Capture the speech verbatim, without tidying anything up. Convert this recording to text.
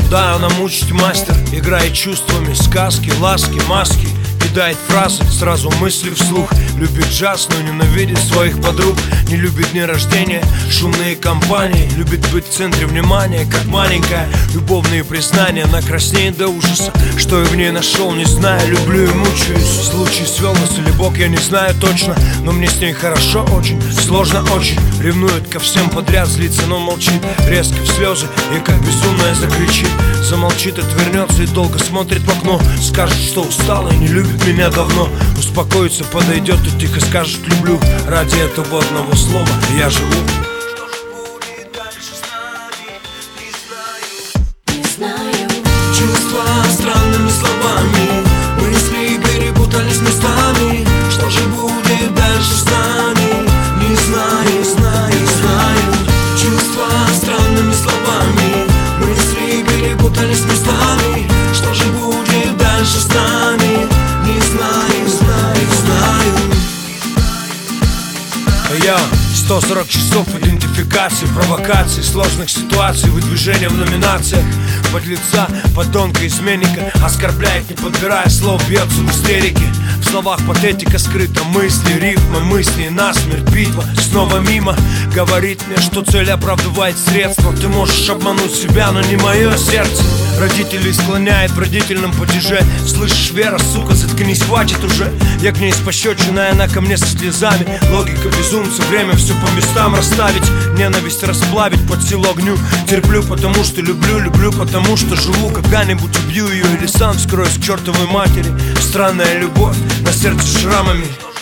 Да, она мучить мастер, играет чувствами, сказки, ласки, маски. Кидает фразы, сразу мысли вслух. Любит джаз, но ненавидит своих подруг. Не любит дни рождения, шумные компании. Любит быть в центре внимания, как маленькая. Любовные признания, она краснеет до ужаса. Что я в ней нашел, не знаю, люблю и мучаюсь. Случай свел нас или Бог, я не знаю точно. Но мне с ней хорошо очень, сложно очень. Ревнует ко всем подряд, злится, но молчит. Резко в слезы и как безумная закричит. Замолчит, отвернется и долго смотрит в окно. Скажет, что устала и не любит меня давно. Успокоится, подойдет и тихо скажет люблю. Ради этого одного слова я живу. Что же будет дальше с нами, не знаю, не знаю. Чувства странными словами, мысли перепутались местами. Что же будет дальше с нами, не знаю, знаю, знаю. Чувства странными словами, мысли перепутались местами. Что же будет дальше с нами, не знаю, знаю, знаю. Я сто сорок часов идентификации, провокаций, сложных ситуаций, выдвижения в номинациях. Подлеца, подонка, изменника, оскорбляет, не подбирая слов, бьется в истерике. В словах патетика скрыта, мысли, рифмы, мысли, насмерть, битва снова мимо. Говорит мне, что цель оправдывает средства. Ты можешь обмануть себя, но не мое сердце. Родителей склоняет в родительном падеже. Слышишь, Вера, сука, заткнись, хватит уже. Я к ней с пощечиной, она ко мне со слезами. Логика безумца, время все по местам расставить. Ненависть расплавить, под силу огню. Терплю, потому что люблю, люблю, потому что живу. Когда-нибудь убью ее или сам скроюсь к чертовой матери. Странная любовь, на сердце шрамами.